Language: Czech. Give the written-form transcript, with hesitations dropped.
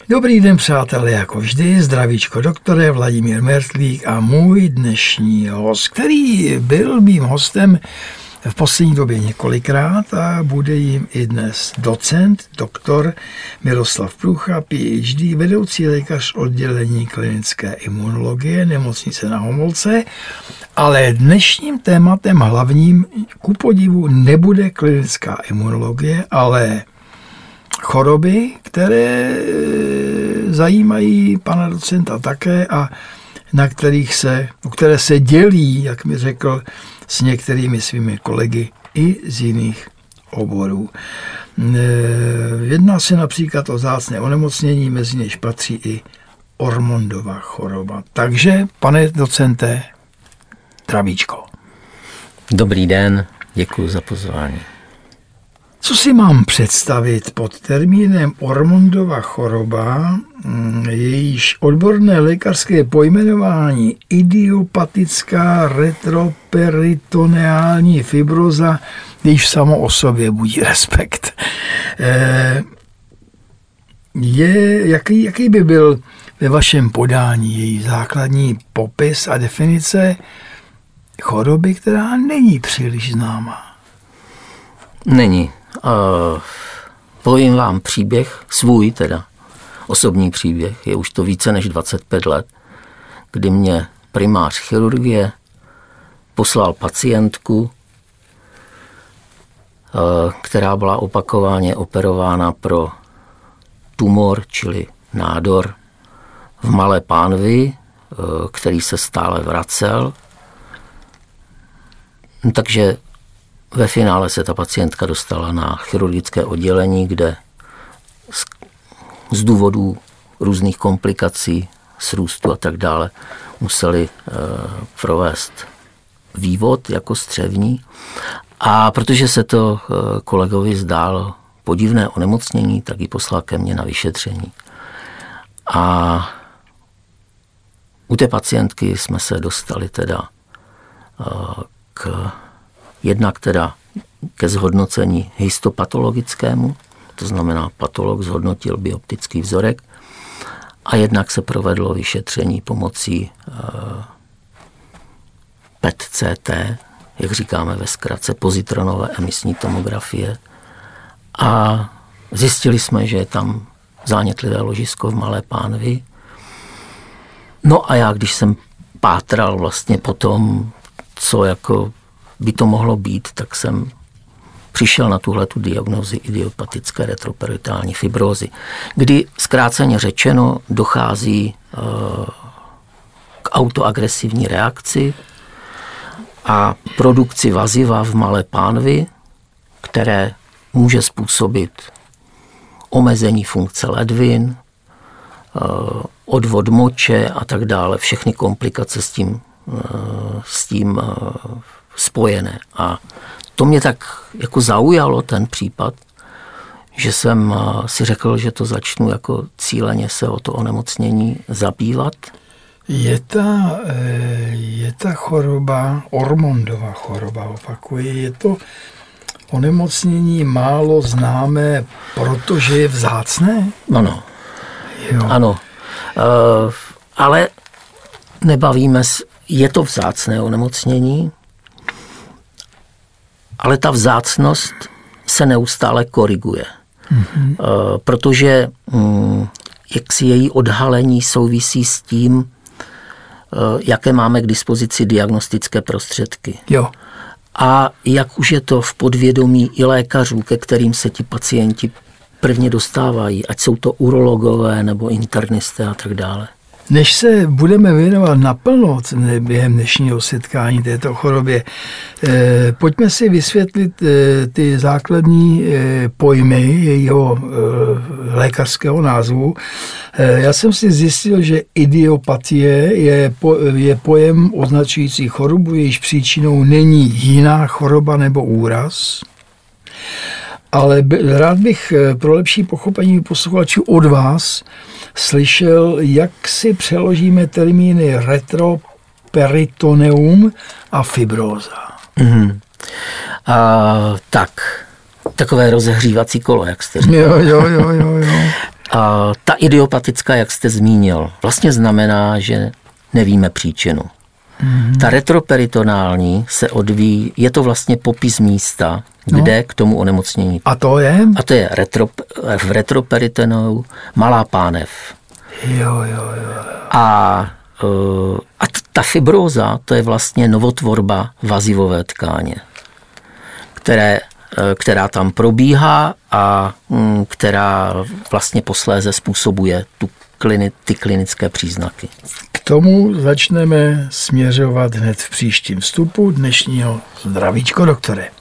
Dobrý den, přátelé, jako vždy, zdravíčko doktore, Vladimír Mertlík a můj dnešní host, který byl mým hostem v poslední době několikrát a bude jim i dnes docent, doktor Miroslav Průcha, PhD, vedoucí lékař oddělení klinické imunologie Nemocnice Na Homolce, ale dnešním tématem hlavním ku podivu nebude klinická imunologie, ale choroby, které zajímají pana docenta také a které se dělí, jak mi řekl, s některými svými kolegy i z jiných oborů. Jedná se například o vzácné onemocnění, mezi něž patří i Ormondova choroba. Takže, pane docente, zdravíčko. Dobrý den, děkuji za pozvání. Co si mám představit pod termínem Ormondova choroba, jejíž odborné lékařské pojmenování idiopatická retroperitoneální fibroza, když samo o sobě budí respekt. Jaký by byl ve vašem podání její základní popis a definice choroby, která není příliš známá? Není. Povím vám příběh, svůj teda, osobní příběh, je už to více než 25 let, kdy mě primář chirurgie poslal pacientku, která byla opakovaně operována pro tumor, čili nádor v malé pánvi, který se stále vracel. Takže ve finále se ta pacientka dostala na chirurgické oddělení, kde z důvodů různých komplikací, srůstu a tak dále museli provést vývod jako střevní. A protože se to kolegovi zdálo podivné onemocnění, tak ji poslal ke mně na vyšetření. A u té pacientky jsme se dostali teda jednak teda ke zhodnocení histopatologickému, to znamená patolog zhodnotil bioptický vzorek, a jednak se provedlo vyšetření pomocí PET-CT, jak říkáme ve zkratce, pozitronové emisní tomografie, a zjistili jsme, že je tam zánětlivé ložisko v malé pánvi. No a já, když jsem pátral vlastně po tom, co jako by to mohlo být, tak jsem přišel na tuhletu diagnózy idiopatické retroperitální fibrózy, kdy zkráceně řečeno dochází k autoagresivní reakci a produkci vaziva v malé pánvi, které může způsobit omezení funkce ledvin, odvod moče a tak dále, všechny komplikace s tím spojené. A to mě tak jako zaujalo, ten případ, že jsem si řekl, že to začnu jako cíleně se o to onemocnění zabývat. Je ta choroba, Ormondova choroba, opakuji, je to onemocnění málo známé, protože je vzácné? Ano. Ano. Ale nebavíme se, je to vzácné onemocnění, ale ta vzácnost se neustále koriguje. Mm-hmm. Protože jaksi její odhalení souvisí s tím, jaké máme k dispozici diagnostické prostředky. Jo. A jak už je to v podvědomí i lékařů, ke kterým se ti pacienti prvně dostávají, ať jsou to urologové nebo internisté a tak dále. Než se budeme věnovat naplno během dnešního setkání této chorobě, pojďme si vysvětlit ty základní pojmy jejího lékařského názvu. Já jsem si zjistil, že idiopatie je pojem označující chorobu, jejíž příčinou není jiná choroba nebo úraz. Ale rád bych pro lepší pochopení posluchačů od vás slyšel, jak si přeložíme termíny retroperitoneum a fibróza. Mm-hmm. Takové rozehřívací kolo, jak jste říkal. Jo. A ta idiopatická, jak jste zmínil, vlastně znamená, že nevíme příčinu. Ta retroperitonální se odvíjí, je to vlastně popis místa, kde k tomu onemocnění. A to je? A to je v retroperitoneu malá pánev. Jo. A ta fibróza, to je vlastně novotvorba vazivové tkáně, která tam probíhá a která vlastně posléze způsobuje ty klinické příznaky. K tomu začneme směřovat hned v příštím vstupu dnešního Zdravíčko, doktore.